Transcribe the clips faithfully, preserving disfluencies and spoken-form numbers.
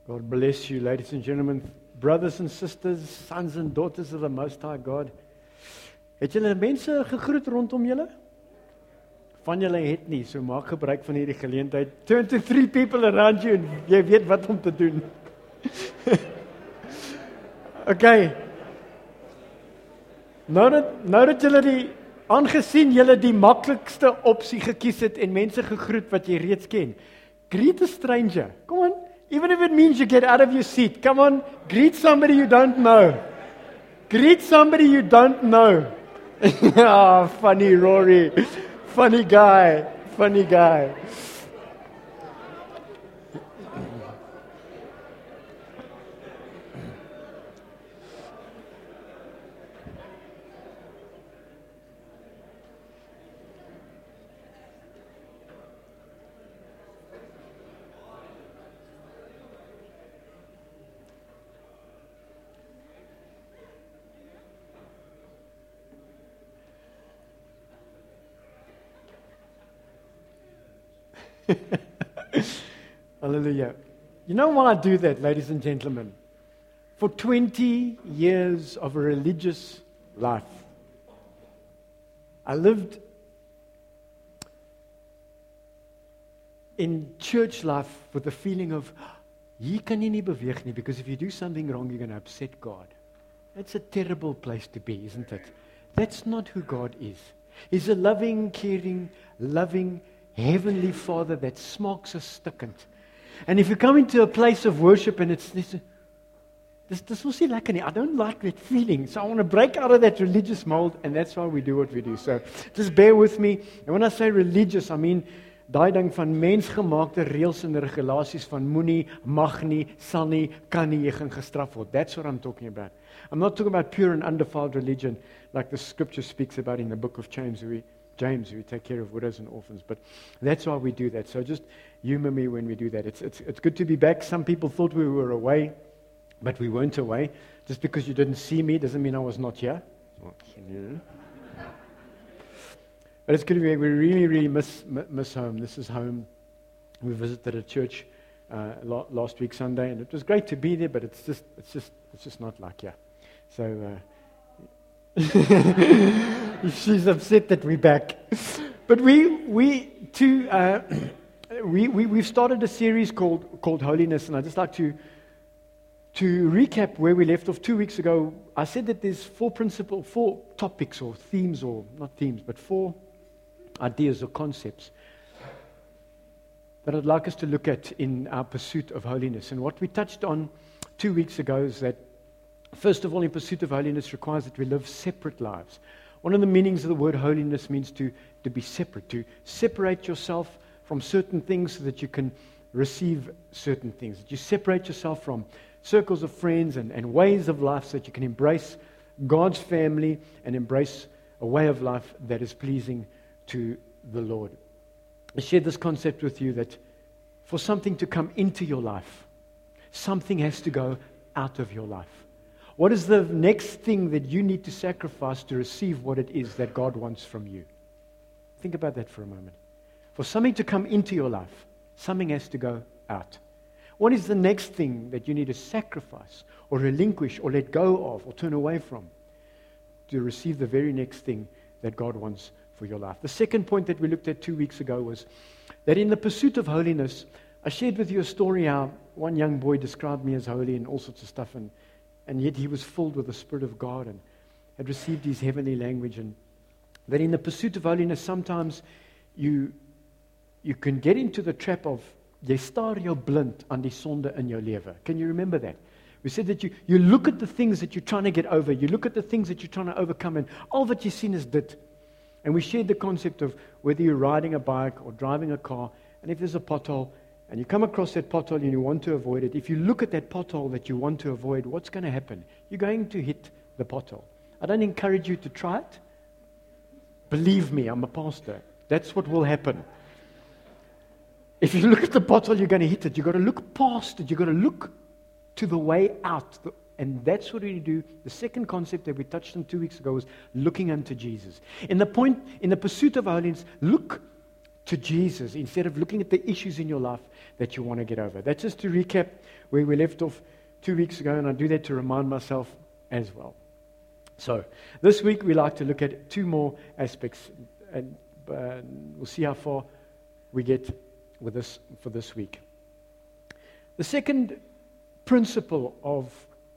God bless you, ladies and gentlemen, brothers and sisters, sons and daughters of the Most High God. Het julle mense gegroet rondom julle? Van julle het nie, so maak gebruik van hierdie geleentheid. Turn to three people around you en jy weet wat om te doen. Okay. Nou dat, nou dat julle die, aangesien julle die maklikste opsie gekies het en mense gegroet wat jy reeds ken, greet a stranger. Come on. Even if it means you get out of your seat, come on, greet somebody you don't know. Greet somebody you don't know. Ah, oh, funny Rory. Funny guy. Funny guy. Hallelujah. You know why I do that, ladies and gentlemen? For twenty years of a religious life, I lived in church life with the feeling of, hier kan jy nie beweeg nie, because if you do something wrong, you're going to upset God. That's a terrible place to be, isn't it? That's not who God is. He's a loving, caring, loving, Heavenly Father that smokes a stickend. And if you come into a place of worship and it's this, this, this was nie lekker nie. I don't like that feeling. So I want to break out of that religious mold, and that's why we do what we do. So just bear with me. And when I say religious, I mean daai ding van mensgemaakte reëls en regulasies van moenie, mag nie, sal nie, kan nie, jy gaan gestraf word. That's what I'm talking about. I'm not talking about pure and undefiled religion like the scripture speaks about in the book of James, we James, we take care of widows and orphans, but that's why we do that. So just humor me when we do that. It's, it's, it's good to be back. Some people thought we were away, but we weren't away. Just because you didn't see me doesn't mean I was not here. But it's good to be back. We really, really miss, miss home. This is home. We visited a church uh, last week Sunday, and it was great to be there, but it's just, it's just, it's just not like here. So, uh, she's upset that we're back. But we we too uh, we, we we've started a series called called Holiness, and I'd just like to to recap where we left off two weeks ago. I said that there's four principal four topics or themes, or not themes, but four ideas or concepts that I'd like us to look at in our pursuit of holiness. And what we touched on two weeks ago is that, first of all, in pursuit of holiness requires that we live separate lives. One of the meanings of the word holiness means to, to be separate, to separate yourself from certain things so that you can receive certain things. That you separate yourself from circles of friends and, and ways of life so that you can embrace God's family and embrace a way of life that is pleasing to the Lord. I shared this concept with you that for something to come into your life, something has to go out of your life. What is the next thing that you need to sacrifice to receive what it is that God wants from you? Think about that for a moment. For something to come into your life, something has to go out. What is the next thing that you need to sacrifice or relinquish or let go of or turn away from to receive the very next thing that God wants for your life? The second point that we looked at two weeks ago was that in the pursuit of holiness, I shared with you a story how one young boy described me as holy and all sorts of stuff, and And yet he was filled with the Spirit of God and had received his heavenly language. And that in the pursuit of holiness, sometimes you you can get into the trap of, jy staar jou blind aan die sonde in jou lewe. Can you remember that? We said that you, you look at the things that you're trying to get over. You look at the things that you're trying to overcome, and all that you've seen is dit. And we shared the concept of whether you're riding a bike or driving a car, and if there's a pothole, and you come across that pothole and you want to avoid it, if you look at that pothole that you want to avoid, what's going to happen? You're going to hit the pothole. I don't encourage you to try it. Believe me, I'm a pastor. That's what will happen. If you look at the pothole, you're going to hit it. You've got to look past it. You've got to look to the way out. And that's what we do. The second concept that we touched on two weeks ago was looking unto Jesus. In the point, in the pursuit of holiness, look to Jesus instead of looking at the issues in your life that you want to get over. That's just to recap where we left off two weeks ago, and I do that to remind myself as well. So, this week we like to look at two more aspects, and uh, we'll see how far we get with this for this week. The second principle of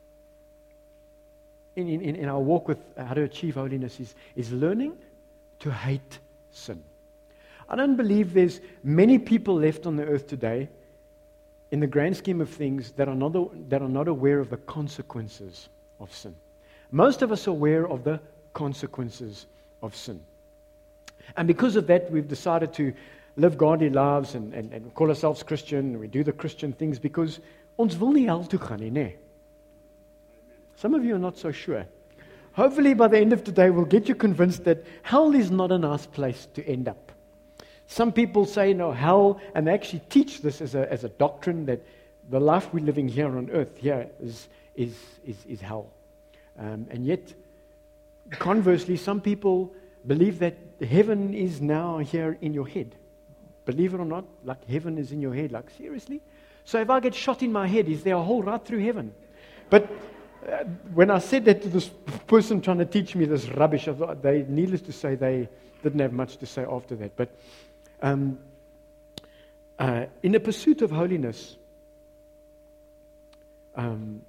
in, in, in our walk with how to achieve holiness is, is learning to hate sin. I don't believe there's many people left on the earth today, in the grand scheme of things, that are not, that are not aware of the consequences of sin. Most of us are aware of the consequences of sin. And because of that, we've decided to live godly lives and, and, and call ourselves Christian. We do the Christian things because ons wil nie hel toe gaan nie, nee. Some of you are not so sure. Hopefully by the end of today we'll get you convinced that hell is not a nice place to end up. Some people say no, hell, and they actually teach this as a, as a doctrine that the life we're living here on earth here is, is, is, is hell. Um, and yet, conversely, some people believe that heaven is now here in your head. Believe it or not, like heaven is in your head. Like, seriously? So if I get shot in my head, is there a hole right through heaven? But uh, when I said that to this person trying to teach me this rubbish, I thought they, needless to say, they didn't have much to say after that. But um, uh, in the pursuit of holiness, um,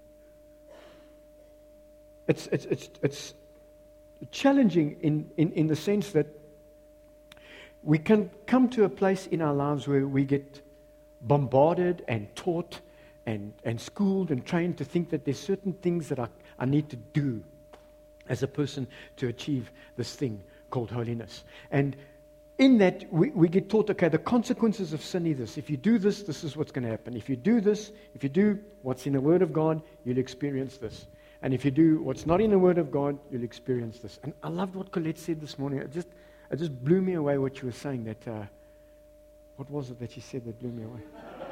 it's it's it's it's challenging in, in, in the sense that we can come to a place in our lives where we get bombarded and taught and, and schooled and trained to think that there's certain things that I, I need to do as a person to achieve this thing called holiness. And in that, we, we get taught, okay, the consequences of sin is this. If you do this, this is what's going to happen. If you do this, if you do what's in the Word of God, you'll experience this. And if you do what's not in the Word of God, you'll experience this. And I loved what Colette said this morning. It just, it just blew me away what she was saying. That uh, what was it that she said that blew me away?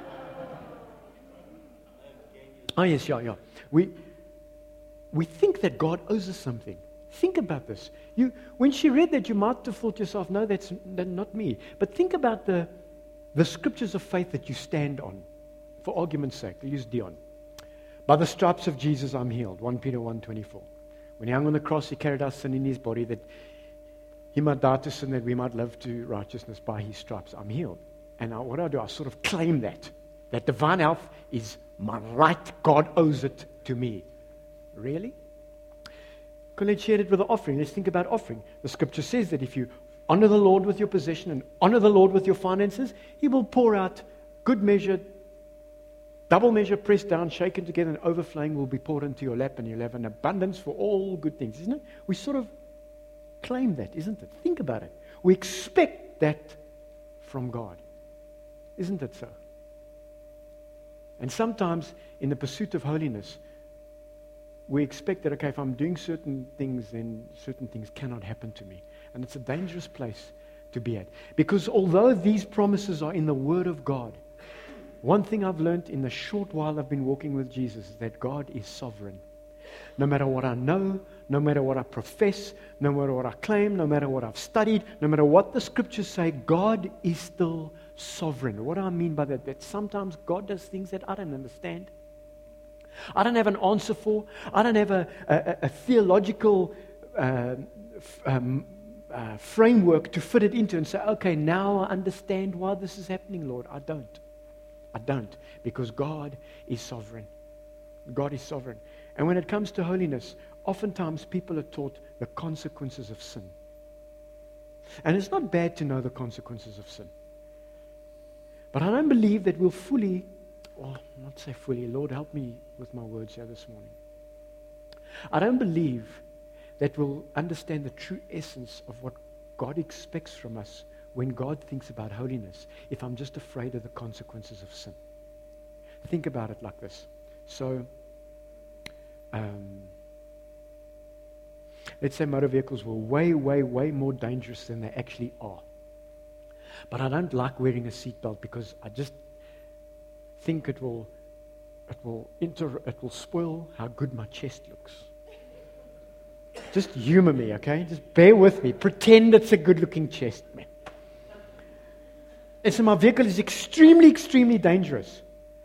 Oh yes, yeah, yeah. We we think that God owes us something. Think about this. You, when she read that, you might have thought to yourself, "No, that's, that's not me." But think about the the scriptures of faith that you stand on. For argument's sake, I'll use Dion. By the stripes of Jesus, I'm healed. First Peter one twenty-four. When he hung on the cross, he carried our sin in his body, that he might die to sin, that we might live to righteousness. By his stripes, I'm healed. And now, what do I do? I sort of claim that. That divine health is my right. God owes it to me. Really? Colette shared it with the offering. Let's think about offering. The scripture says that if you honor the Lord with your possession and honor the Lord with your finances, he will pour out good measure, double measure, pressed down, shaken together, and overflowing will be poured into your lap, and you'll have an abundance for all good things, isn't it? We sort of claim that, isn't it? Think about it. We expect that from God. Isn't it so? And sometimes in the pursuit of holiness, we expect that, okay, if I'm doing certain things, then certain things cannot happen to me. And it's a dangerous place to be at. Because although these promises are in the Word of God, one thing I've learned in the short while I've been walking with Jesus is that God is sovereign. No matter what I know, no matter what I profess, no matter what I claim, no matter what I've studied, no matter what the scriptures say, God is still sovereign. What do I mean by that? That sometimes God does things that I don't understand. I don't have an answer for. I don't have a, a, a theological uh, f- um, uh, framework to fit it into and say, okay, now I understand why this is happening, Lord. I don't. I don't, because God is sovereign. God is sovereign. And when it comes to holiness, oftentimes people are taught the consequences of sin. And it's not bad to know the consequences of sin. But I don't believe that we'll fully, well, not say fully, Lord help me with my words here this morning. I don't believe that we'll understand the true essence of what God expects from us when God thinks about holiness, if I'm just afraid of the consequences of sin. Think about it like this. So, um, let's say motor vehicles were way, way, way more dangerous than they actually are. But I don't like wearing a seatbelt because I just think it will, it will inter, it will spoil how good my chest looks. Just humor me, okay? Just bear with me. Pretend it's a good-looking chest, man. and so my vehicle is extremely, extremely dangerous.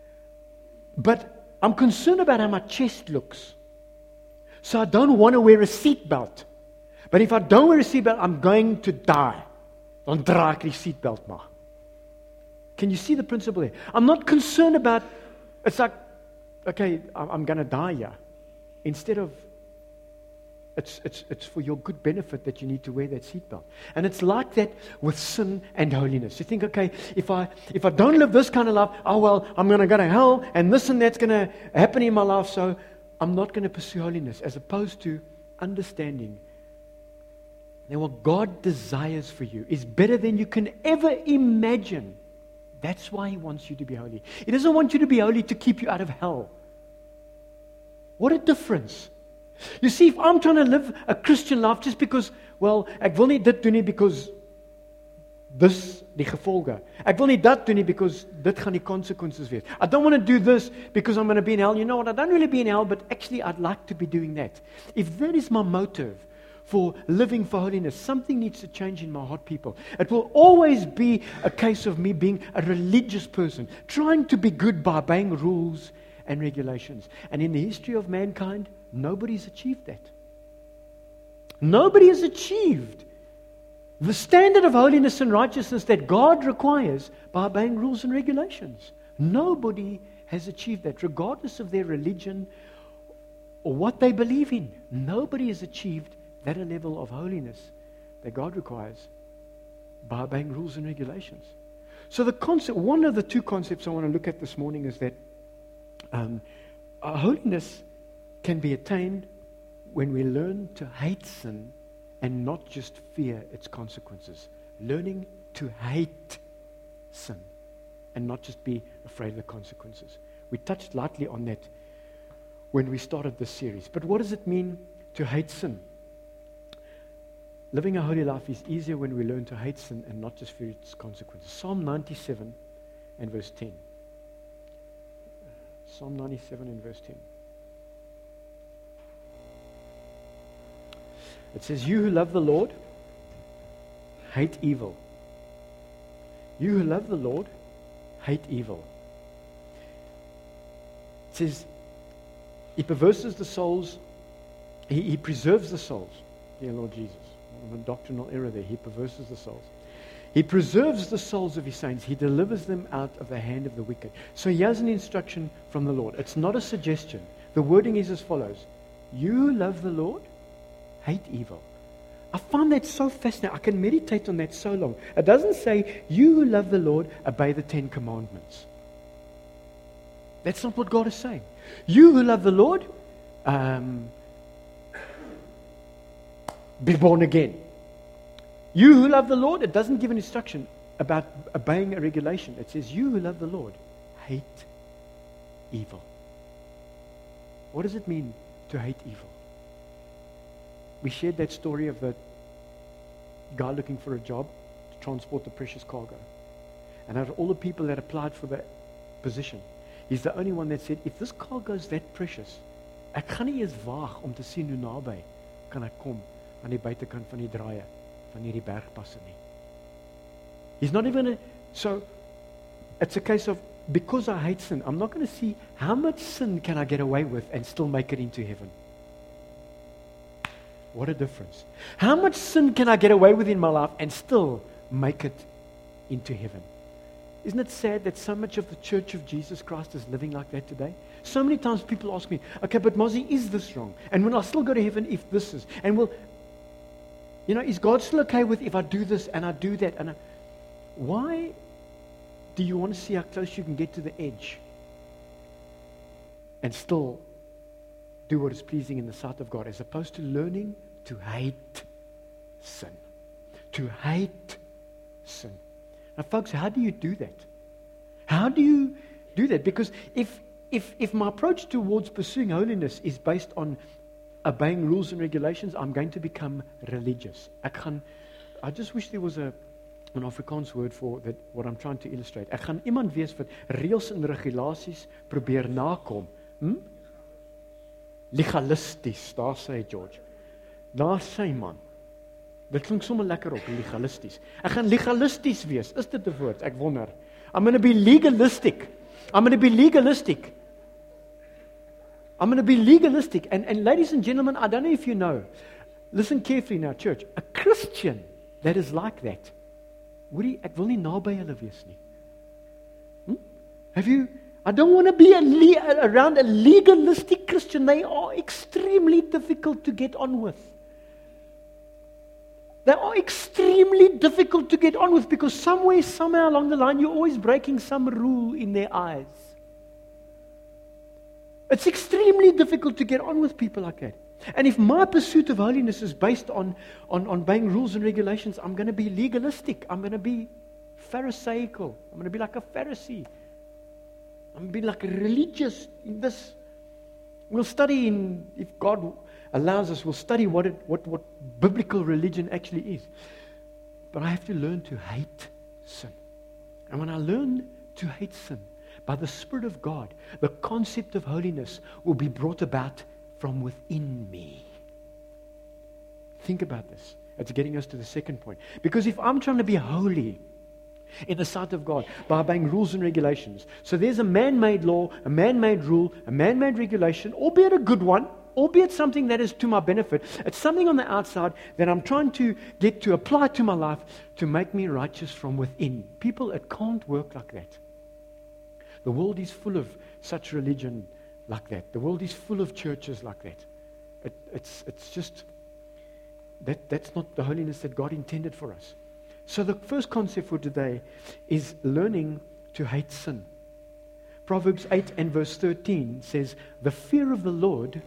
But I'm concerned about how my chest looks. So I don't want to wear a seatbelt. But if I don't wear a seatbelt, I'm going to die. Dan dra ek die seatbelt maar. Can you see the principle there? I'm not concerned about, it's like, okay, I'm going to die here. Instead of, it's, it's, it's for your good benefit that you need to wear that seatbelt. And it's like that with sin and holiness. You think, okay, if I if I don't live this kind of life, oh well, I'm going to go to hell, and this and that's going to happen in my life, so I'm not going to pursue holiness, as opposed to understanding that what God desires for you is better than you can ever imagine. That's why He wants you to be holy. He doesn't want you to be holy to keep you out of hell. What a difference. You see, if I'm trying to live a Christian life just because, well, ek wil nie dit doen nie because dis die gevolge. Ek wil nie dat doen nie because dit gaan die consequences wees. I don't want to do this because I'm going to be in hell. You know what, I don't really be in hell, but actually I'd like to be doing that. If that is my motive for living for holiness, something needs to change in my heart, people. It will always be a case of me being a religious person, trying to be good by obeying rules and regulations. And in the history of mankind, nobody's achieved that. Nobody has achieved the standard of holiness and righteousness that God requires by obeying rules and regulations. Nobody has achieved that, regardless of their religion or what they believe in. Nobody has achieved that level of holiness that God requires by obeying rules and regulations. So the concept, one of the two concepts I want to look at this morning is that um, our holiness can be attained when we learn to hate sin and not just fear its consequences. Learning to hate sin and not just be afraid of the consequences. We touched lightly on that when we started this series. But what does it mean to hate sin? Living a holy life is easier when we learn to hate sin and not just fear its consequences. Psalm ninety-seven and verse ten. Psalm ninety-seven and verse ten. It says, you who love the Lord, hate evil. You who love the Lord, hate evil. It says, He perverses the souls, He, he preserves the souls, dear Lord Jesus. A doctrinal error there. He perverses the souls. He preserves the souls of His saints. He delivers them out of the hand of the wicked. So here's an instruction from the Lord. It's not a suggestion. The wording is as follows. You who love the Lord, hate evil. I find that so fascinating. I can meditate on that so long. It doesn't say, you who love the Lord, obey the Ten Commandments. That's not what God is saying. You who love the Lord, um, be born again. You who love the Lord, it doesn't give an instruction about obeying a regulation. It says, you who love the Lord, hate evil. What does it mean to hate evil? We shared that story of the guy looking for a job to transport the precious cargo. And out of all the people that applied for the position, he's the only one that said, if this cargo is that precious, ek gaan nie eens waag om te sien hoe naby kan ek kom aan die buitekant van die draaie van hierdie bergpasse nie. He's not even a, so it's a case of, because I hate sin, I'm not going to see how much sin can I get away with and still make it into heaven. What a difference. How much sin can I get away with in my life and still make it into heaven? Isn't it sad that so much of the Church of Jesus Christ is living like that today? So many times people ask me, okay, but Mozzie, is this wrong? And will I still go to heaven if this is? And will, you know, is God still okay with if I do this and I do that? And I, why do you want to see how close you can get to the edge and still do what is pleasing in the sight of God, as opposed to learning to hate sin? To hate sin. Now, folks, how do you do that? How do you do that? Because if if if my approach towards pursuing holiness is based on obeying rules and regulations, I'm going to become religious. Ek gaan, I just wish there was a an Afrikaans word for that, what I'm trying to illustrate. Ek gaan iemand wees wat reëls en regulasies probeer nakom. Hm? Legalisties, daar sê George. Daar sê man. Dit klink sommer lekker op, legalisties. Ek gaan legalisties wees. Is dit 'n woord? Ek wonder. I'm going to be legalistic. I'm going to be legalistic. I'm going to be legalistic. And, and ladies and gentlemen, I don't know if you know, listen carefully now, church. A Christian that is like that, Woody, ek wil nie naby hulle wees nie. Hmm? Have you, I don't want to be a le- around a legalistic Christian. They are extremely difficult to get on with. They are extremely difficult to get on with because somewhere, somewhere along the line, you're always breaking some rule in their eyes. It's extremely difficult to get on with people like that. And if my pursuit of holiness is based on, on, on obeying rules and regulations, I'm going to be legalistic. I'm going to be pharisaical. I'm going to be like a Pharisee. I'm going to be like a religious in this. We'll study in, if God allows us, we'll study what, it, what, what biblical religion actually is. But I have to learn to hate sin. And when I learn to hate sin, by the Spirit of God, the concept of holiness will be brought about from within me. Think about this. It's getting us to the second point. Because if I'm trying to be holy in the sight of God by obeying rules and regulations, so there's a man-made law, a man-made rule, a man-made regulation, albeit a good one, albeit something that is to my benefit. It's something on the outside that I'm trying to get to apply to my life to make me righteous from within. People, it can't work like that. The world is full of such religion like that. The world is full of churches like that. It, it's, it's just, that, that's not the holiness that God intended for us. So the first concept for today is learning to hate sin. Proverbs eight and verse thirteen says, the fear of the Lord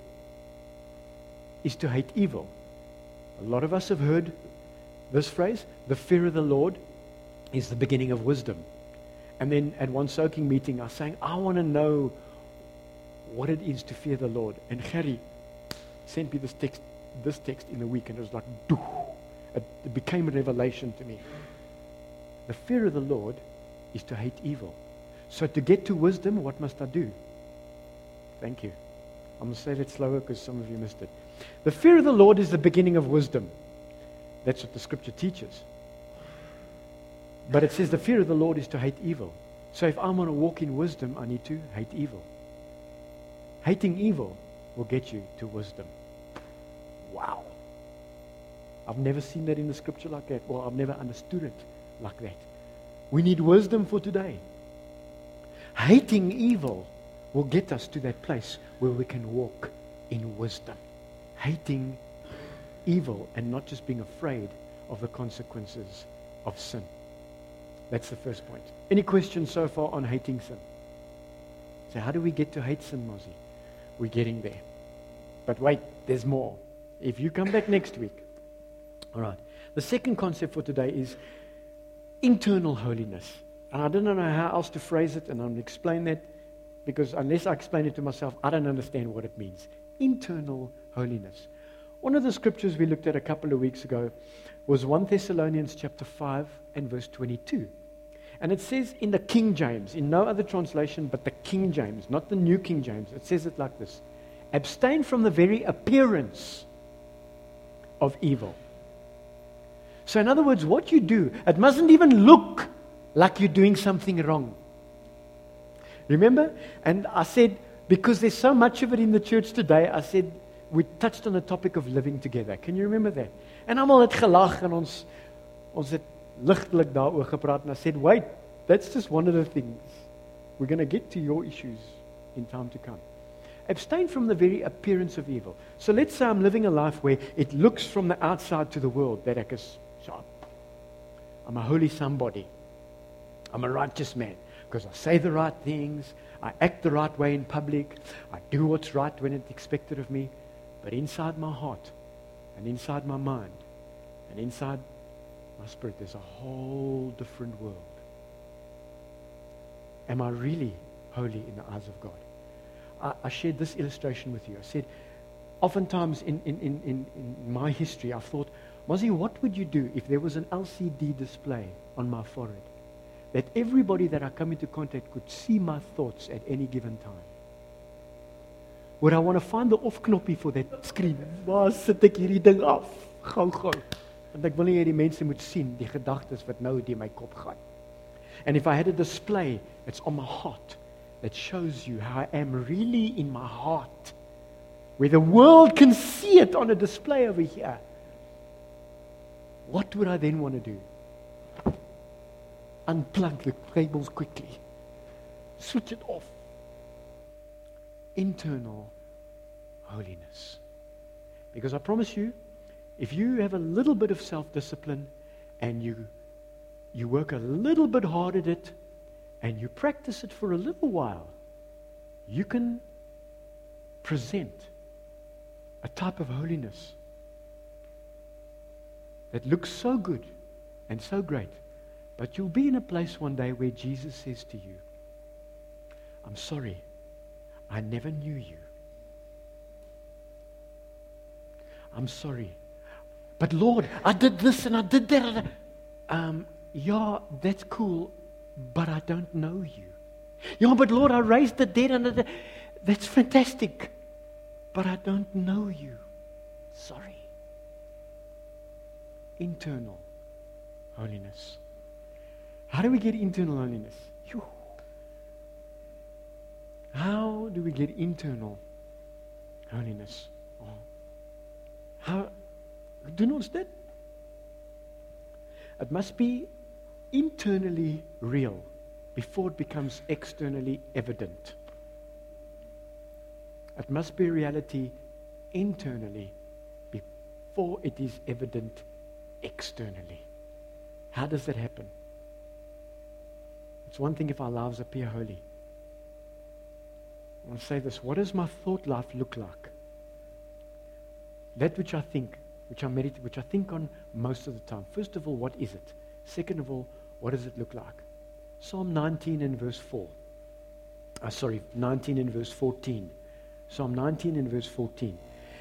is to hate evil. A lot of us have heard this phrase, the fear of the Lord is the beginning of wisdom. And then at one soaking meeting, I was saying, I want to know what it is to fear the Lord. And Harry sent me this text, this text in the week, and it was like, doof. It, it became a revelation to me. The fear of the Lord is to hate evil. So to get to wisdom, what must I do? Thank you. I'm going to say that slower because some of you missed it. The fear of the Lord is the beginning of wisdom. That's what the scripture teaches. But it says the fear of the Lord is to hate evil. So if I'm going to walk in wisdom, I need to hate evil. Hating evil will get you to wisdom. Wow. I've never seen that in the scripture like that, or I've never understood it like that. We need wisdom for today. Hating evil will get us to that place where we can walk in wisdom. Hating evil and not just being afraid of the consequences of sin. That's the first point. Any questions so far on hating sin? So how do we get to hate sin, Mozzie? We're getting there. But wait, there's more. If you come back next week. All right. The second concept for today is internal holiness. And I don't know how else to phrase it, and I'm going to explain that, because unless I explain it to myself, I don't understand what it means. Internal holiness. One of the scriptures we looked at a couple of weeks ago was First Thessalonians chapter five and verse twenty-two. And it says in the King James, in no other translation but the King James, not the New King James, it says it like this: abstain from the very appearance of evil. So in other words, what you do, it mustn't even look like you're doing something wrong. Remember? And I said, because there's so much of it in the church today, I said, we touched on the topic of living together. Can you remember that? En almal het gelag en ons ons het ligtelik daaroor gepraat, and I said, wait, that's just one of the things. We're going to get to your issues in time to come. Abstain from the very appearance of evil. So let's say I'm living a life where it looks from the outside to the world that ek is sharp. I'm a holy somebody. I'm a righteous man because I say the right things, I act the right way in public, I do what's right when it's expected of me. But inside my heart, and inside my mind, and inside my spirit, there's a whole different world. Am I really holy in the eyes of God? I, I shared this illustration with you. I said, oftentimes in, in, in, in, in my history, I've thought, Mozzie, what would you do if there was an L C D display on my forehead that everybody that I come into contact could see my thoughts at any given time? Would I want to find the off knoppie for that screen? Waar sit ek hierdie ding af? Gou, gou. Want ek wil nie hê die mense moet sien die gedagtes wat nou deur my kop gaan. And if I had a display, it's on my heart, that shows you how I am really in my heart, where the world can see it on a display over here. What would I then want to do? Unplug the cables quickly. Switch it off. Internal holiness. Because I promise you, if you have a little bit of self-discipline and you you work a little bit hard at it and you practice it for a little while, you can present a type of holiness that looks so good and so great. But you'll be in a place one day where Jesus says to you, I'm sorry, I never knew you. I'm sorry. But Lord, I did this and I did that. Um, yeah, that's cool, but I don't know you. Yeah, but Lord, I raised the dead and the, that's fantastic, but I don't know you. Sorry. Internal holiness. How do we get internal holiness? Phew. How do we get internal holiness? Oh. How? Doen ons dit? It must be internally real before it becomes externally evident. It must be reality internally before it is evident externally. How does that happen? It's one thing if our lives appear holy. I want to say this. What does my thought life look like? That which I think, which I meditate, which I think on most of the time. First of all, what is it? Second of all, what does it look like? Psalm nineteen and verse four. Uh, sorry, nineteen and verse fourteen. Psalm nineteen and verse fourteen.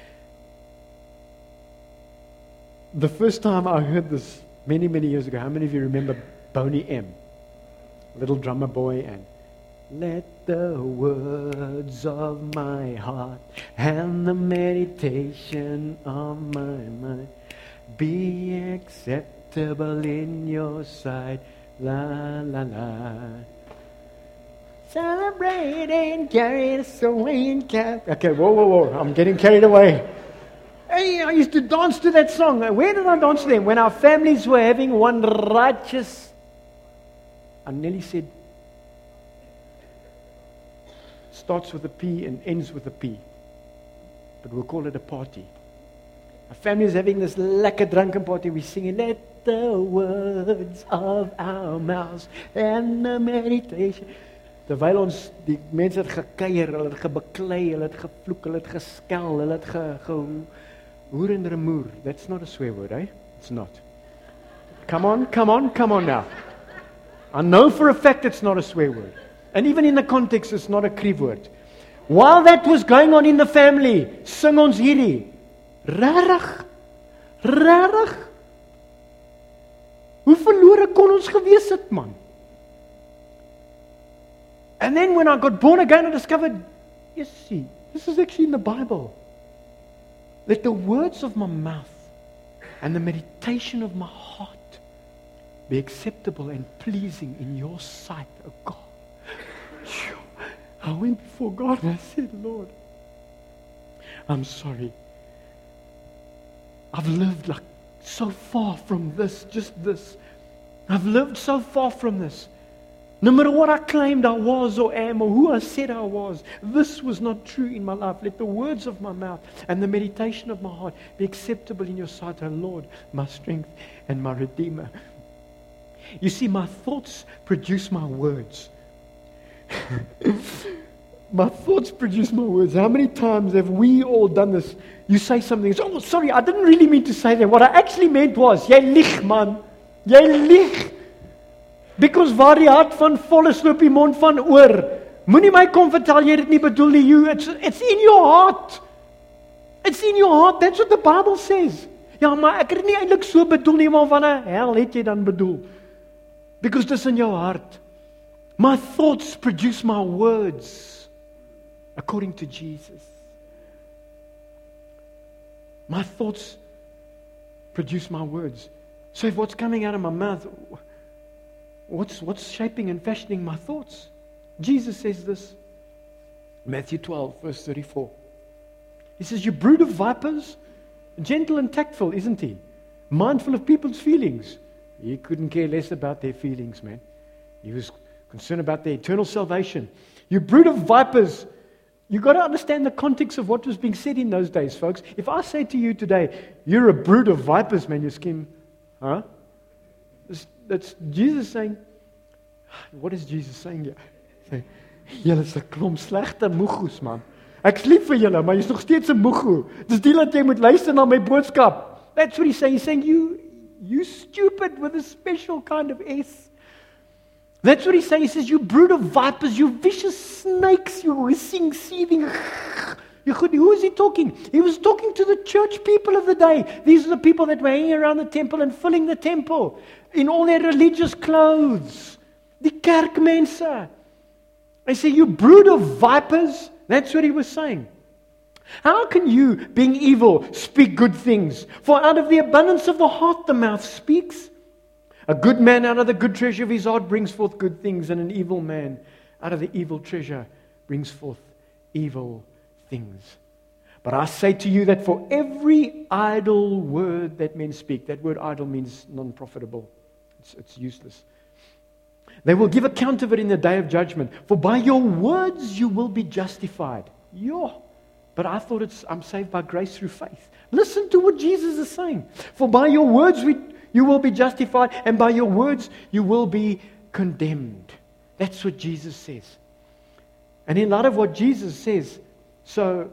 The first time I heard this many, many years ago, how many of you remember Boney M? Little drummer boy, and let the words of my heart and the meditation of my mind be acceptable in your sight. La la la. Celebrate and carry us away and carry. Okay, whoa, whoa, whoa. I'm getting carried away. Hey, I used to dance to that song. Where did I dance to them? When our families were having one righteous. And Nelly said, starts with a P and ends with a P. But we'll call it a party. Our family is having this lekker drunken party. We're singing, let the words of our mouths and the meditation. Terwyl ons, die mense het gekeier, hulle het gebeklei, hulle het gevloek, hulle het geskel, hulle het ge, ge hoer en remoer. That's not a swear word, eh? It's not. Come on, come on, come on now. I know for a fact it's not a swear word. And even in the context, it's not a krief word. While that was going on in the family, sing ons hierdie. Rarig, rarig. Hoe verlore kon ons gewees het, man? And then when I got born again, I discovered, you see, this is actually in the Bible. Let the words of my mouth and the meditation of my heart be acceptable and pleasing in your sight, oh God. I went before God and I said, Lord, I'm sorry. I've lived like so far from this, just this. I've lived so far from this. No matter what I claimed I was or am or who I said I was, this was not true in my life. Let the words of my mouth and the meditation of my heart be acceptable in your sight, O Lord, my strength and my Redeemer. You see, my thoughts produce my words. My thoughts produce my words. How many times have we all done this? You say something, oh, sorry, I didn't really mean to say that. What I actually meant was, jy lieg, man. Jy lieg. Because waar die hart van vol is, loop die mond van oor. Moenie my kom vertel jy dit nie bedoel nie. You, it's, it's in your heart. It's in your heart. That's what the Bible says. Ja, maar ek het nie eintlik so bedoel nie, maar van 'n hel het jy dan bedoel. Because dis in jou hart. My thoughts produce my words, according to Jesus. My thoughts produce my words. So if what's coming out of my mouth, what's, what's shaping and fashioning my thoughts? Jesus says this, Matthew twelve, verse thirty-four. He says, you brood of vipers, gentle and tactful, isn't he? Mindful of people's feelings. He couldn't care less about their feelings, man. He was concerned about their eternal salvation. You brood of vipers. You've got to understand the context of what was being said in those days, folks. If I say to you today, you're a brood of vipers, man, you skim, huh? That's, that's Jesus saying, what is Jesus saying here? Say, julle is 'n klomp slegte moegoes, man. Ek's lief vir julle, maar jy's nog steeds 'n moegoe. Dis die dat jy moet luister na my boodskap. That's what he's saying. He's saying, you, you stupid with a special kind of S. That's what he's saying. He says, you brood of vipers, you vicious snakes, you hissing, seething. Who is he talking? He was talking to the church people of the day. These are the people that were hanging around the temple and filling the temple in all their religious clothes. Die kerkmense. They say, you brood of vipers. That's what he was saying. How can you, being evil, speak good things? For out of the abundance of the heart the mouth speaks. A good man out of the good treasure of his heart brings forth good things, and an evil man out of the evil treasure brings forth evil things. But I say to you that for every idle word that men speak, that word idle means non-profitable. It's, it's useless. They will give account of it in the day of judgment. For by your words you will be justified. Yo. But I thought it's I'm saved by grace through faith. Listen to what Jesus is saying. For by your words we, you will be justified, and by your words you will be condemned. That's what Jesus says. And in light of what Jesus says, so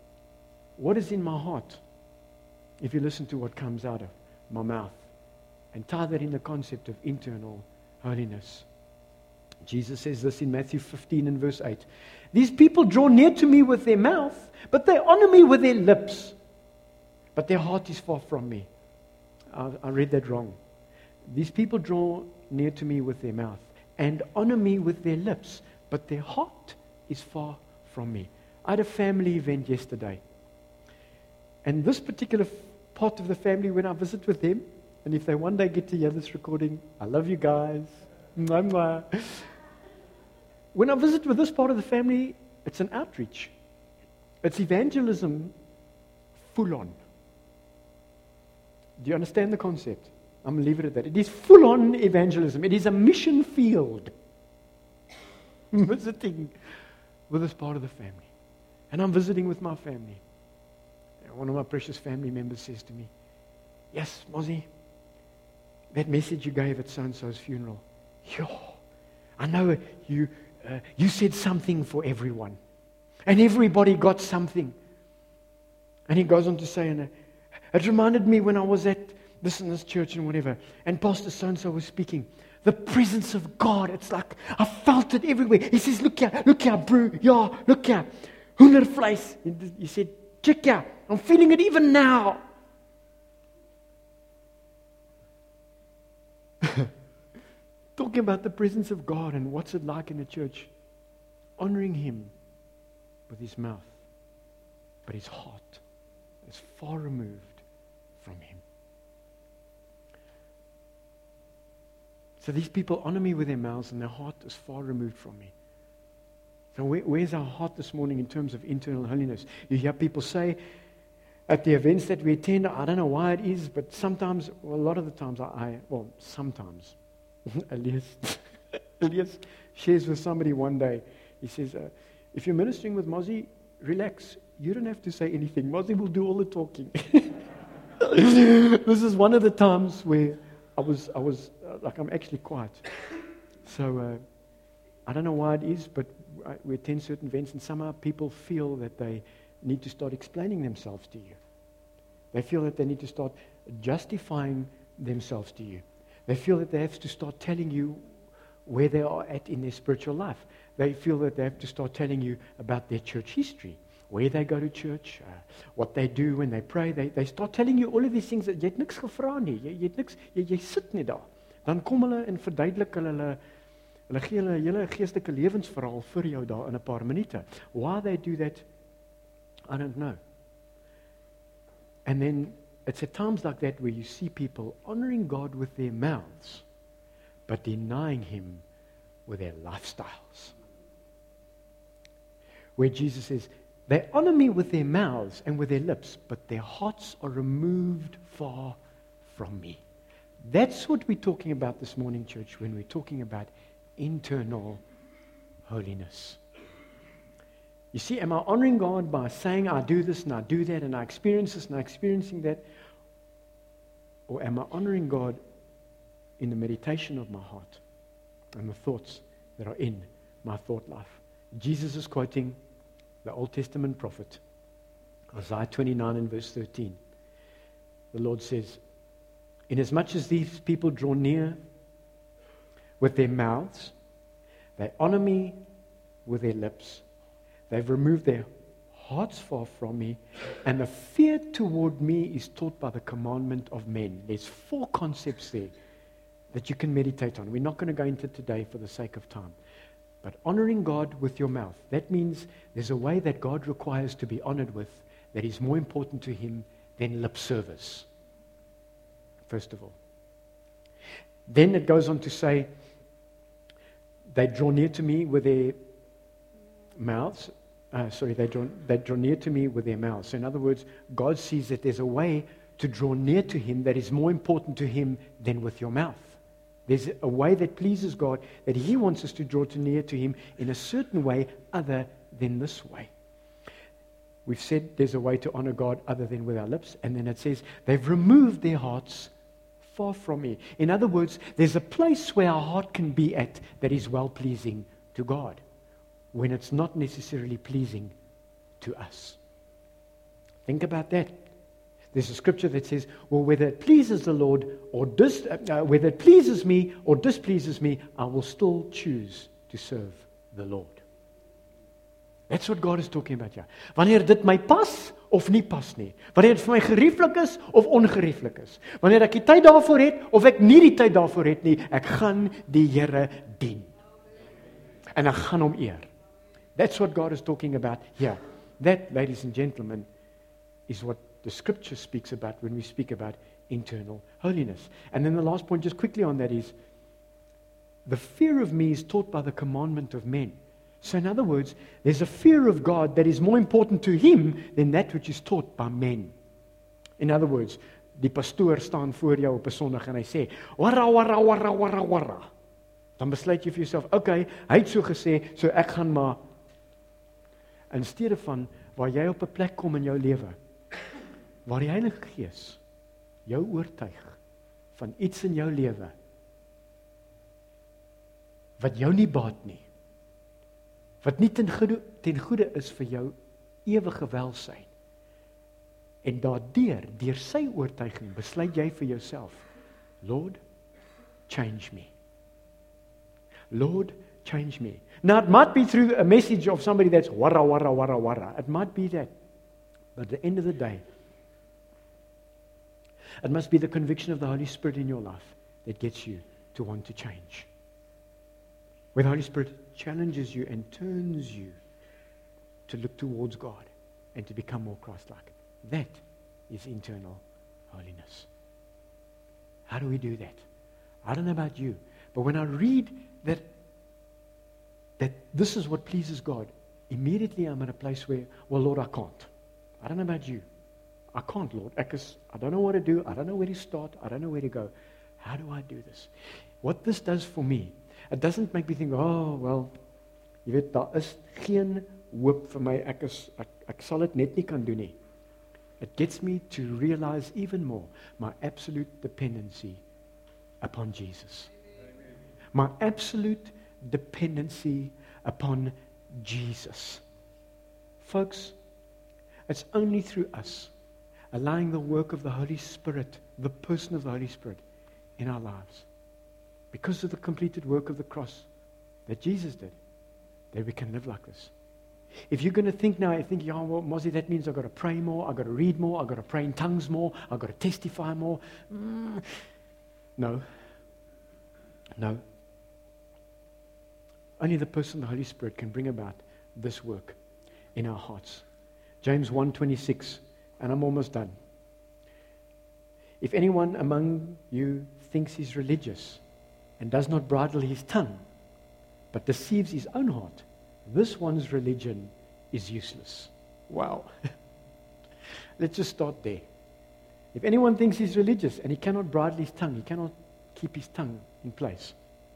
what is in my heart? If you listen to what comes out of my mouth and tie that in the concept of internal holiness. Jesus says this in Matthew fifteen and verse eight. These people draw near to me with their mouth, but they honor me with their lips. But their heart is far from me. I, I read that wrong. These people draw near to me with their mouth and honor me with their lips, but their heart is far from me. I had a family event yesterday. And this particular part of the family, when I visit with them, and if they one day get to hear this recording, I love you guys. Mwah, mwah. When I visit with this part of the family, it's an outreach. It's evangelism full on. Do you understand the concept? I'm going to leave it at that. It is full on evangelism. It is a mission field. Visiting with this part of the family. And I'm visiting with my family. And one of my precious family members says to me, yes, Mozzie, that message you gave at so-and-so's funeral, yo, I know you uh, you said something for everyone. And everybody got something. And he goes on to say, and uh, it reminded me when I was at this and this church and whatever, and Pastor so-and-so was speaking, the presence of God, it's like, I felt it everywhere. He says, look here, look here, bro, yeah, look here, hoendervleis. He said, check here, I'm feeling it even now. Talking about the presence of God and what's it like in the church. Honoring Him with his mouth, but his heart is far removed from Him. So these people honor me with their mouths and their heart is far removed from me. So where, where's our heart this morning in terms of internal holiness? You hear people say at the events that we attend, I don't know why it is, but sometimes, well, a lot of the times, I, I well, sometimes, Elias, Elias shares with somebody one day, he says, uh, if you're ministering with Mozzie, relax. You don't have to say anything. Mozzie will do all the talking. This is one of the times where I was, I was uh, like, I'm actually quiet. So, uh, I don't know why it is, but we attend certain events and somehow people feel that they need to start explaining themselves to you. They feel that they need to start justifying themselves to you. They feel that they have to start telling you where they are at in their spiritual life. They feel that they have to start telling you about their church history, where they go to church, uh, what they do when they pray. They, they start telling you all of these things. Jy het niks gevra nie. Jy, jy, het niks, jy, jy sit net daar. Dan kom hulle en verduidelik hulle, hulle, hulle gee hulle hele geestelike lewensverhaal vir jou daar in 'n paar minute. Why they do that, I don't know. And then it's at times like that where you see people honoring God with their mouths, but denying Him with their lifestyles. Where Jesus says, they honor me with their mouths and with their lips, but their hearts are removed far from me. That's what we're talking about this morning, church, when we're talking about internal holiness. You see, am I honoring God by saying I do this and I do that and I experience this and I'm experiencing that? Or am I honoring God in the meditation of my heart and the thoughts that are in my thought life? Jesus is quoting the Old Testament prophet, Isaiah twenty-nine and verse thirteen. The Lord says, inasmuch as these people draw near with their mouths, they honor me with their lips, they've removed their hearts far from me, and the fear toward me is taught by the commandment of men. There's four concepts there that you can meditate on. We're not going to go into today for the sake of time. But honoring God with your mouth, that means there's a way that God requires to be honored with that is more important to Him than lip service, first of all. Then it goes on to say, they draw near to me with their mouths. Uh, sorry, they draw, they draw near to me with their mouths. So in other words, God sees that there's a way to draw near to Him that is more important to Him than with your mouth. There's a way that pleases God, that He wants us to draw to near to Him in a certain way other than this way. We've said there's a way to honor God other than with our lips, and then it says, they've removed their hearts far from me. In other words, there's a place where our heart can be at that is well-pleasing to God, when it's not necessarily pleasing to us. Think about that. There's a scripture that says, well, whether it pleases the Lord or dis, uh, whether it pleases me or displeases me, I will still choose to serve the Lord. That's what God is talking about here. Wanneer dit my pas of nie pas nie. Wanneer dit vir my gerieflik is of ongerieflik is. Wanneer ek die tyd daarvoor het of ek nie die tyd daarvoor het nie, ek gaan die Here dien. En ek gaan hom eer. That's what God is talking about here. That, ladies and gentlemen, is what the scripture speaks about when we speak about internal holiness. And then the last point, just quickly on that, is the fear of me is taught by the commandment of men. So in other words, there's a fear of God that is more important to Him than that which is taught by men. In other words, die pastoor staan voor jou op 'n Sondag en hy sê, warra, warra, warra, warra, warra. Dan besluit jy vir jouself, okay, hy het so gesê, so ek gaan maar. In steede van waar jy op 'n plek kom in jou lewe, waar die Heilige Gees jou oortuig van iets in jou lewe wat jou nie baat nie, wat nie ten goede, ten goede is vir jou ewige welsyn. En daardeur, deur sy oortuiging, besluit jy vir jouself, Lord, change me. Lord, change me. Now, it might be through a message of somebody that's warra, warra, warra, warra. It might be that. But at the end of the day, it must be the conviction of the Holy Spirit in your life that gets you to want to change. Where the Holy Spirit challenges you and turns you to look towards God and to become more Christ-like. That is internal holiness. How do we do that? I don't know about you, but when I read that that this is what pleases God, immediately I'm in a place where, well, Lord, I can't. I don't know about you. I can't, Lord. Ek is, I don't know what to do. I don't know where to start. I don't know where to go. How do I do this? What this does for me, it doesn't make me think, oh, well, jy weet, daar is geen hoop vir my. Ek is, ek, ek sal dit net nie kan doen nie. It gets me to realize even more my absolute dependency upon Jesus. My absolute dependency upon Jesus. Folks, it's only through us allowing the work of the Holy Spirit, the person of the Holy Spirit in our lives, because of the completed work of the cross that Jesus did, that we can live like this. If you're going to think now, I think, yeah, well, Mozzie, that means I've got to pray more, I've got to read more, I've got to pray in tongues more, I've got to testify more. Mm. No. No. Only the person, the Holy Spirit, can bring about this work in our hearts. James one twenty-six, and I'm almost done. If anyone among you thinks he's religious and does not bridle his tongue, but deceives his own heart, this one's religion is useless. Wow. Let's just start there. If anyone thinks he's religious and he cannot bridle his tongue, he cannot keep his tongue in place,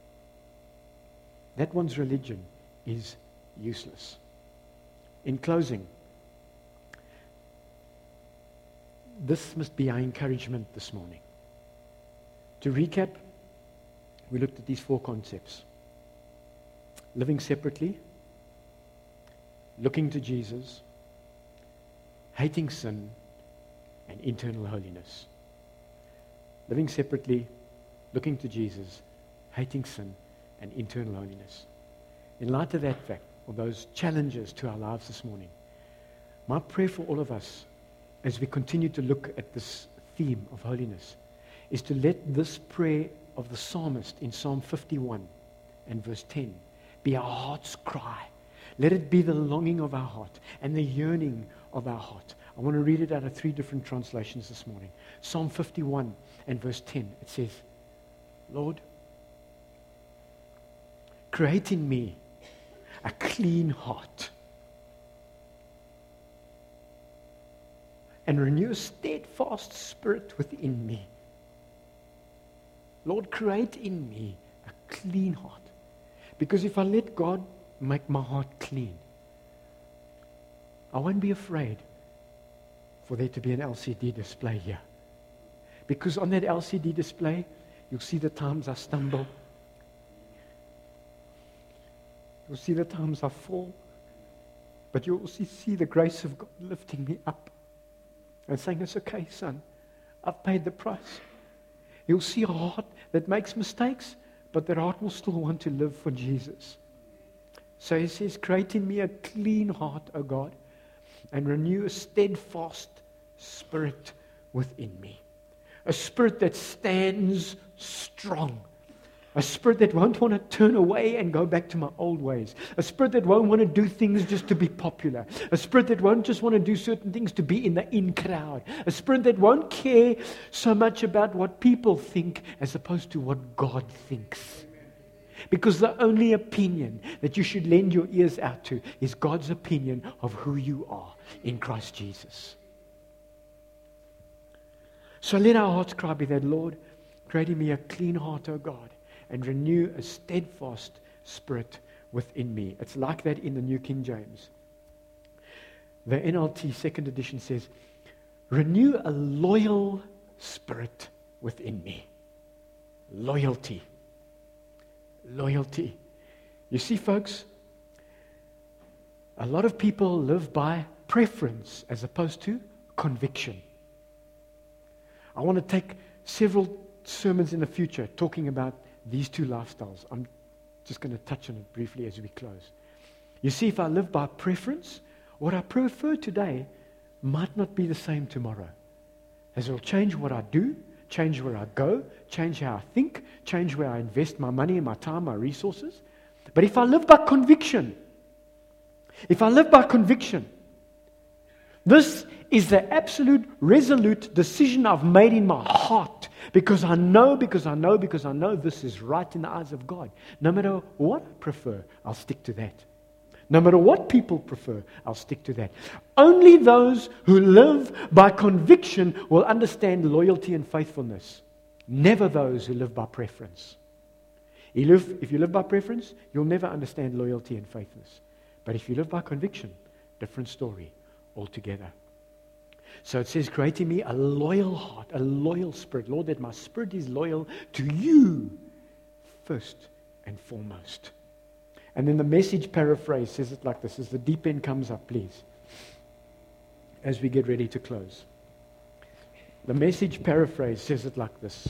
that one's religion is useless. In closing, this must be our encouragement this morning. To recap, we looked at these four concepts. Living separately, looking to Jesus, hating sin, and internal holiness. Living separately, looking to Jesus, hating sin, and internal holiness. In light of that fact, or those challenges to our lives this morning, my prayer for all of us as we continue to look at this theme of holiness is to let this prayer of the psalmist in Psalm fifty-one and verse ten be our heart's cry. Let it be the longing of our heart and the yearning of our heart. I want to read it out of three different translations this morning. Psalm fifty-one and verse ten, it says, Lord, create in me a clean heart and renew a steadfast spirit within me. Lord, create in me a clean heart. Because if I let God make my heart clean, I won't be afraid for there to be an L C D display here. Because on that L C D display, you'll see the times I stumble. You'll see the times I fall. But you'll also see the grace of God lifting me up and saying, it's okay, son. I've paid the price. You'll see a heart that makes mistakes, but that heart will still want to live for Jesus. So he says, create in me a clean heart, O God, and renew a steadfast spirit within me. A spirit that stands strong. A spirit that won't want to turn away and go back to my old ways. A spirit that won't want to do things just to be popular. A spirit that won't just want to do certain things to be in the in crowd. A spirit that won't care so much about what people think as opposed to what God thinks. Because the only opinion that you should lend your ears out to is God's opinion of who you are in Christ Jesus. So let our hearts cry be that, Lord, create in me a clean heart, O God, and renew a steadfast spirit within me. It's like that in the New King James. The N L T second edition says, renew a loyal spirit within me. Loyalty. Loyalty. You see, folks, a lot of people live by preference as opposed to conviction. I want to take several sermons in the future talking about these two lifestyles. I'm just going to touch on it briefly as we close. You see, if I live by preference, what I prefer today might not be the same tomorrow. As it will change what I do, change where I go, change how I think, change where I invest my money and my time, my resources. But if I live by conviction, if I live by conviction, this is the absolute, resolute decision I've made in my heart. Because I know, because I know, because I know this is right in the eyes of God. No matter what I prefer, I'll stick to that. No matter what people prefer, I'll stick to that. Only those who live by conviction will understand loyalty and faithfulness. Never those who live by preference. You live, if you live by preference, you'll never understand loyalty and faithfulness. But if you live by conviction, different story altogether. So it says, create in me a loyal heart, a loyal spirit. Lord, that my spirit is loyal to you first and foremost. And then the Message paraphrase says it like this, as the deep end comes up, please, as we get ready to close. The Message paraphrase says it like this.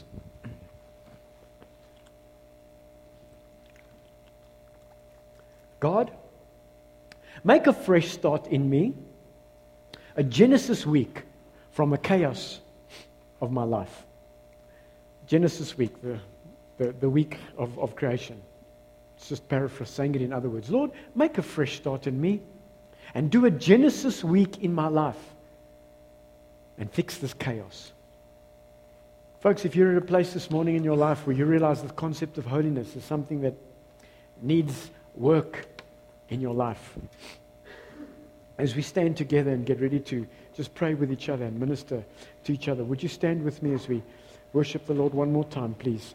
God, make a fresh start in me, a Genesis week from the chaos of my life. Genesis week, the, the, the week of, of creation. It's just paraphrase, saying it in other words. Lord, make a fresh start in me and do a Genesis week in my life and fix this chaos. Folks, if you're at a place this morning in your life where you realize the concept of holiness is something that needs work in your life, as we stand together and get ready to just pray with each other and minister to each other, would you stand with me as we worship the Lord one more time, please?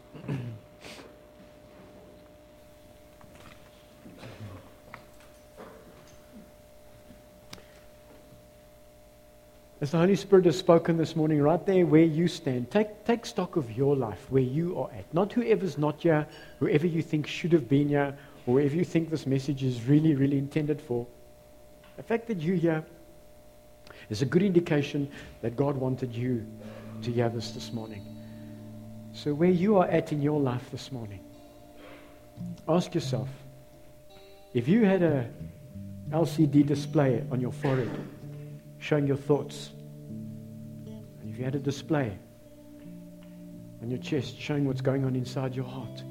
As the Holy Spirit has spoken this morning, right there where you stand, take, take stock of your life, where you are at. Not whoever's not here, whoever you think should have been here, or whoever you think this message is really, really intended for. The fact that you're here is a good indication that God wanted you to hear this this morning. So where you are at in your life this morning, ask yourself, if you had a L C D display on your forehead, showing your thoughts, and if you had a display on your chest showing what's going on inside your heart,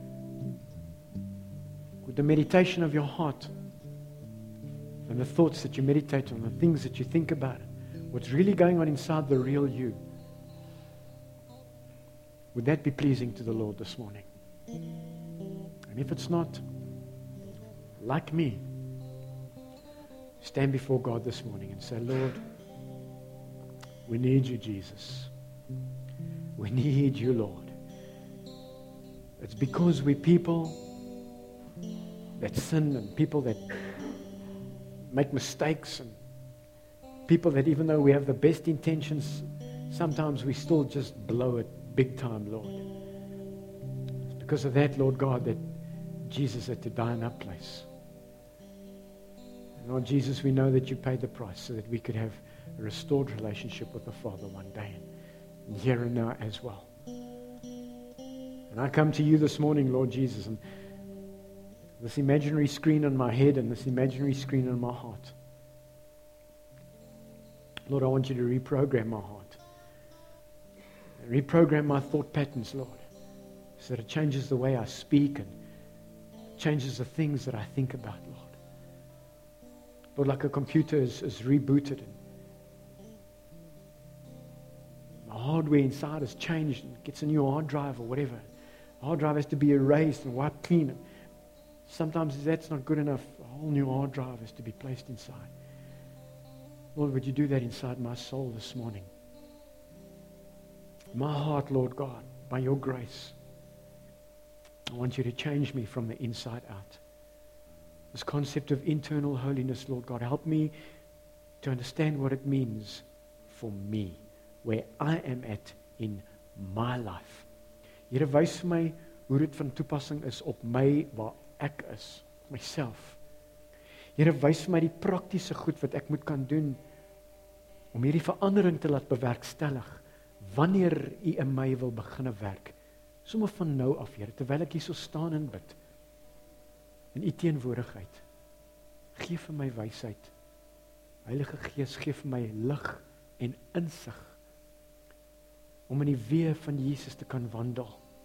with the meditation of your heart and the thoughts that you meditate on, the things that you think about, what's really going on inside the real you, would that be pleasing to the Lord this morning? And if it's not, like me, stand before God this morning and say, Lord, we need you, Jesus. We need you, Lord. It's because we're people that sin and people that make mistakes and people that even though we have the best intentions, sometimes we still just blow it big time, Lord. It's because of that, Lord God, that Jesus had to die in our place. Lord Jesus, we know that you paid the price so that we could have a restored relationship with the Father one day, and here and now as well. And I come to you this morning, Lord Jesus, and this imaginary screen on my head and this imaginary screen on my heart. Lord, I want you to reprogram my heart. Reprogram my thought patterns, Lord, so that it changes the way I speak and changes the things that I think about, Lord. Lord, like a computer is, is rebooted and the hardware inside has changed and gets a new hard drive or whatever. The hard drive has to be erased and wiped clean. And sometimes that's not good enough. A whole new hard drive has to be placed inside. Lord, would you do that inside my soul this morning? My heart, Lord God, by your grace, I want you to change me from the inside out. This concept of internal holiness, Lord God, help me to understand what it means for me, where I am at in my life. Here, wys vir my hoe dit van toepassing is op my waar ek is, myself. Here, wys vir my die praktiese goed wat ek moet kan doen om hierdie verandering te laat bewerkstellig wanneer U in my wil beginne werk. Sommige van nou af, Here, terwyl ek hier so staan en bid. In U teenwoordigheid. Gee vir my wysheid. Heilige Gees, gee vir my lig en insig om in die weë van Jesus te kan wandel.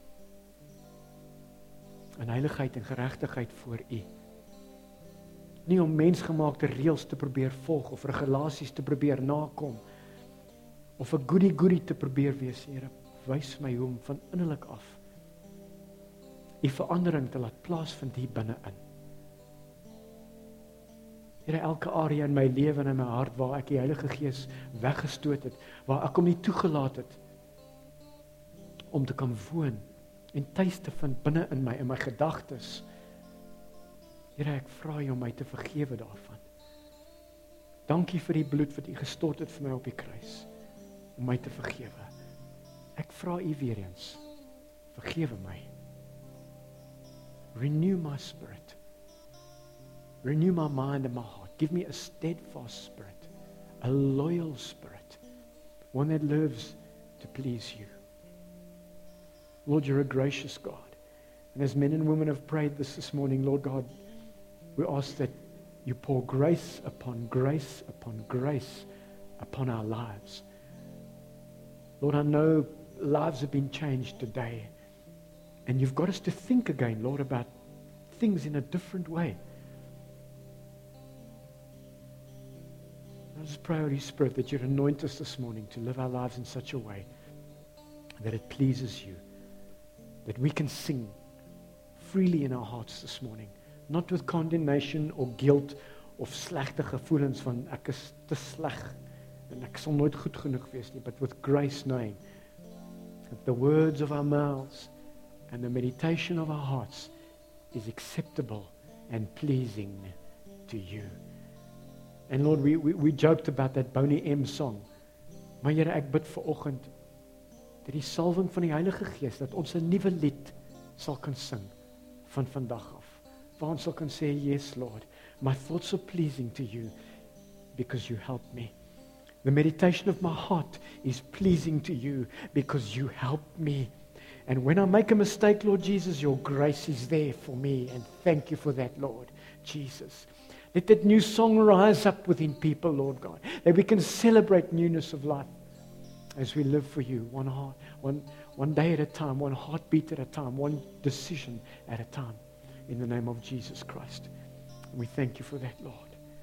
In heiligheid en geregtigheid voor U. Nie om mensgemaakte reëls te probeer volg of regulasies te probeer nakom of 'n goody-goody te probeer wees, Here. Wys my hoe om van innerlik af U verandering te laat plaasvind hier binne-in. Here, elke area in my lewe en in my hart waar ek die Heilige Gees weggestoot het, waar ek hom nie toegelaat het om te kan woon en tuis te vind binne in my, in my gedagtes. Here, ek vra U om my te vergewe daarvan. Dankie vir die bloed wat U gestort het vir my op die kruis, om my te vergewe. Ek vra U weer eens, vergewe my. Renew my spirit. Renew my mind and my heart. Give me a steadfast spirit, a loyal spirit, one that lives to please You. Lord, You're a gracious God. And as men and women have prayed this this morning, Lord God, we ask that You pour grace upon grace upon grace upon our lives. Lord, I know lives have been changed today. And You've got us to think again, Lord, about things in a different way. I just pray, Holy Spirit, that You'd anoint us this morning to live our lives in such a way that it pleases you, that we can sing freely in our hearts this morning, not with condemnation or guilt of slegte gevoelens van ek is te sleg en ek sal nooit goed genoeg wees nie, but with grace knowing that the words of our mouths and the meditation of our hearts is acceptable and pleasing to you. And Lord, we, we, we joked about that Boney M song. Maar Here, ek bid vanoggend dat die salwing van die Heilige Gees, dat ons 'n nuwe lied sal kan sing van vandag af. Waar ons sal kan sê, yes Lord, my thoughts are pleasing to you because you help me. The meditation of my heart is pleasing to you because you help me. And when I make a mistake, Lord Jesus, your grace is there for me. And thank you for that, Lord Jesus. Let that new song rise up within people, Lord God, that we can celebrate newness of life as we live for you, one heart, one, one day at a time, one heartbeat at a time, one decision at a time, in the name of Jesus Christ. We thank you for that, Lord.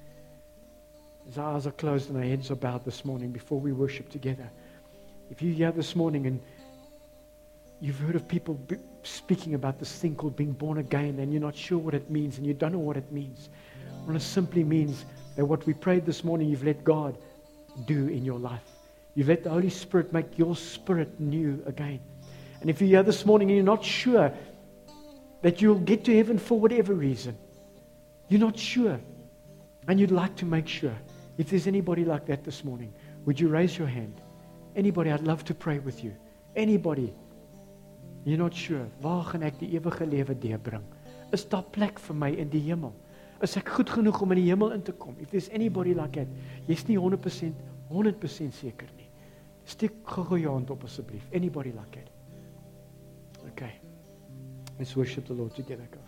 As our eyes are closed and our heads are bowed this morning before we worship together, if you're here this morning and you've heard of people b- speaking about this thing called being born again and you're not sure what it means and you don't know what it means, well, it simply means that what we prayed this morning, you've let God do in your life. You've let the Holy Spirit make your spirit new again. And if you're here this morning and you're not sure that you'll get to heaven for whatever reason, you're not sure, and you'd like to make sure, if there's anybody like that this morning, would you raise your hand? Anybody, I'd love to pray with you. Anybody, you're not sure, waar gaan ek die ewige lewe deurbring? Is daar plek vir my in die hemel? Is ek goed genoeg om in die hemel in te kom? If there's anybody like that, jy's nie one hundred percent, one hundred percent seker nie. Steek gou jou hand op asseblief. Anybody like that? Okay. Let's worship the Lord together, guys.